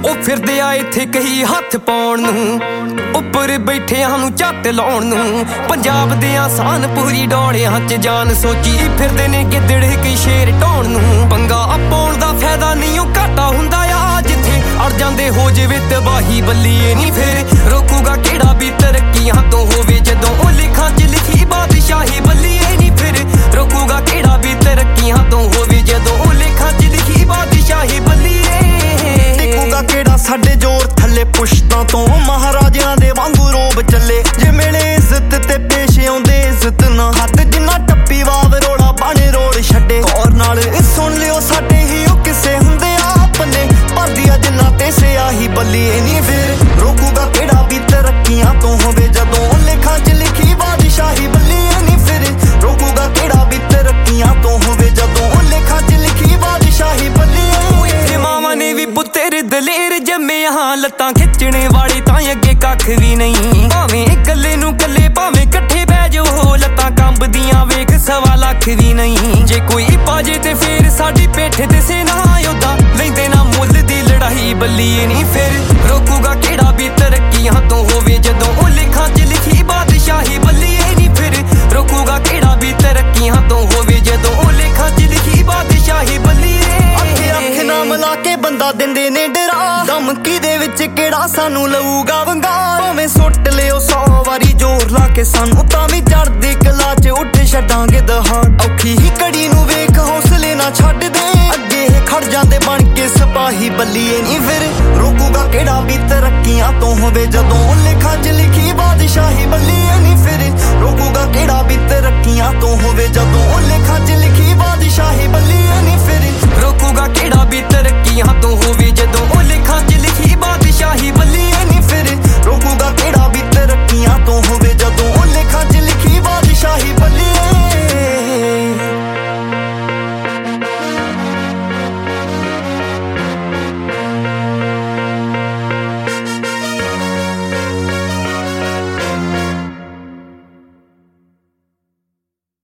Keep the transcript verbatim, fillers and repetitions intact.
ਉਹ ਫਿਰਦੇ ਆ ਇੱਥੇ ਕਹੀ ਹੱਥ ਪਾਉਣ ਨੂੰ, ਉੱਪਰ ਬੈਠਿਆਂ ਨੂੰ ਝੱਟ ਲਾਉਣ ਨੂੰ। ਪੰਜਾਬ ਦੇ ਆਸਾਨ ਪੂਰੀ ਡੋਲਿਆਂ 'ਚ ਜਾਨ ਸੋਚੀ ਫਿਰਦੇ ਨੇ ਗਿੱਦੜ ਕਈ ਸ਼ੇਰ ਢਾਉਣ ਨੂੰ। ਪੰਗਾ ਪਾਉਣ ਦਾ ਫਾਇਦਾ ਨਹੀਂ ਉਹ ਘਾਟਾ ਹੁੰਦਾ ਆ, ਜਿੱਥੇ ਅੜ ਜਾਂਦੇ ਹੋ ਜਾਵੇ ਤਬਾਹੀ ਬੱਲੀਏ ਨਹੀਂ ਫਿਰ ਰੋਕੂਗਾ ਕਿਹੜਾ ਵੀ ਤਰੱਕੀਆਂ ਤੋਂ ਹੋਵੇ ਜਦੋਂ ਉਹ ਲਿਖਾਂ 'ਚ ਲਿਖੀ ਬਾਦਸ਼ਾਹੀ ਬੱਲੀਏ ਨਹੀਂ ਫਿਰ ਰੋਕੂਗਾ ਕਿਹੜਾ ਵੀ ਤਰੱਕੀਆਂ ਤੋਂ ਹੋਵੇ ਜਦੋਂ ਉਹ ਲਿਖਾਂ 'ਚ ਲਿਖੀ ਬਾਦਸ਼ਾਹੀ ਬੱਲੀਏ। ਟਿਕੂਗਾ ਕਿਹੜਾ ਸਾਡੇ ਜ਼ੋਰ ਥੱਲੇ ਪੁਸ਼ਤਾਂ ਤੋਂ ਮਹਾਰਾਜਿਆਂ ਦੇ ਵਾਂਗੂ ਰੋਬ ਚੱਲੇ। ਜੇ ਮਿਲੇ ਇੱਜ਼ਤ ਤੇ ਪੇਸ਼ ਆਉਂਦੇ ਇੱਜ਼ਤ ਨਾ ਹੱਥ ਜਿੰਨਾ ਟੱਪੀ ਵਾਵ ਰੋੜਾ ਬਾਣੇ ਰੋੜ ਛੱਡੇ। ਗੌਰ ਨਾਲ ਸੁਣ ਲਿਓ ਸਾਡੇ ਹੀ ਉਹ ਕਿਸੇ ਹੁੰਦੇ ਆ ਆਪਣੇ ਭਰਦੀ ਆ ਜਿੰਨਾ ਤੇ ਸਿਆਹੀ ਬੱਲੀਏ ਨਹੀਂ ਫਿਰ ਰੋਕੂਗਾ ਕਿਹੜਾ ਵੀ ਤਰੱਕੀਆਂ ਤੋਂ ਹੋਵੇ ਜਦੋਂ ਲਿਖਾਂ 'ਚ ਲਿਖੀ ਬਾਦਸ਼ਾਹੀ ਬੱਲੀਏ ਨਹੀਂ ਫਿਰ ਰੋਕੂਗਾ ਕਿਹੜਾ ਵੀ ਤਰੱਕੀਆਂ ਤੋਂ ਹੋਵੇ ਜਦੋਂ ਲਿਖਾਂ 'ਚ ਲਿਖੀ ਬਾਦਸ਼ਾਹੀ ਬੱਲੀਏ। ਮਾਵਾਂ ਨੇ ਵੀ ਪੁੱਤਰ ਦਲੇਰ ਜੰਮੇ ਹਾਂ, ਲੱਤਾਂ ਖਿੱਚਣੇ ਵਾਲੇ ਤਾਂ ਅੱਗੇ ਕੱਖ ਵੀ ਨਹੀਂ। ਭਾਵੇਂ ਇਕੱਲੇ ਨੂੰ ਕੱਲੇ ਭਾਵੇਂ ਇਕੱਠੇ ਬਹਿ ਜਾਓ ਲੱਤਾਂ ਕੰਬਦੀਆਂ ਵੇਖ ਸਵਾ ਲੱਖ ਵੀ ਨਹੀਂ। ਜੇ ਕੋਈ ਪਾਜੇ ਤੇ ਫੇਰ ਸਾਡੀ ਪਿੱਠ ਤੇ ਸੇਨਾ ਯੋਧਾ ਲੈਂਦੇ ਨਾ ਮੁੱਲ ਦੀ ਲੜਾਈ ਬੱਲੀਏ ਨਹੀਂ ਫਿਰ ਰੋਕੂਗਾ ਕਿਹੜਾ ਵੀ ਤਰੱਕੀਆਂ ਤੋਂ ਹੋਵੇ ਜਦੋਂ ਉਹ ਲਿਖਾਂ 'ਚ ਲਿਖੀ ਬਾਦਸ਼ਾਹੀ ਬੱਲੀਏ ਨਹੀਂ ਫਿਰ ਰੋਕੂਗਾ ਕਿਹੜਾ ਵੀ ਤਰੱਕੀਆਂ ਤੋਂ ਹੋਵੇ ਜਦੋਂ ਉਹ ਲਿਖਾਂ 'ਚ ਲਿਖੀ ਬਾਦਸ਼ਾਹੀ ਬੱਲੀਏ। ਅੱਖ ਨਾ ਮਿਲਾ ਕੇ ਬੰਦਾ ਦਿੰਦੇ ਨੇ ਡਰਾ, ਧਮਕੀ ਦੇ ਵਿੱਚ ਕਿਹੜਾ ਸਾਨੂੰ ਲਊਗਾ ਵੰਗਾ। ਭਾਵੇਂ ਸੁੱਟ ਲਿਓ ਸੌ ਵਾਰੀ ਜ਼ੋਰ ਲਾ ਕੇ ਸਾਨੂੰ ਤਾਂ ਵੀ ਚੜ੍ਹਦੀ ਕਲਾ 'ਚ ਉੱਠ ਛੱਡਾਂਗੇ ਦਹਾੜ। ਔਖੀ ਹੀ ਘੜੀ ਨੂੰ ਵੇਖ ਹੌਸਲੇ ਨਾ ਛੱਡ ਦੇ ਅੱਗੇ ਖੜ ਜਾਂਦੇ ਬਣ ਕੇ ਸਿਪਾਹੀ ਬੱਲੀਏ ਨਹੀਂ ਫਿਰ ਰੋਕੂਗਾ ਕਿਹੜਾ ਵੀ ਤਰੱਕੀਆਂ ਤੋਂ ਹੋਵੇ ਜਦੋਂ ਲਿਖਾਂ 'ਚ ਲਿਖੀ ਬਾਦਸ਼ਾਹੀ ਬੱਲੀਏ ਨਹੀਂ ਫਿਰ ਰੋਕੂਗਾ ਕਿਹੜਾ ਵੀ ਤਰੱਕੀਆਂ ਤੋਂ ਹੋਵੇ ਜਦੋਂ ਲਿਖਾਂ 'ਚ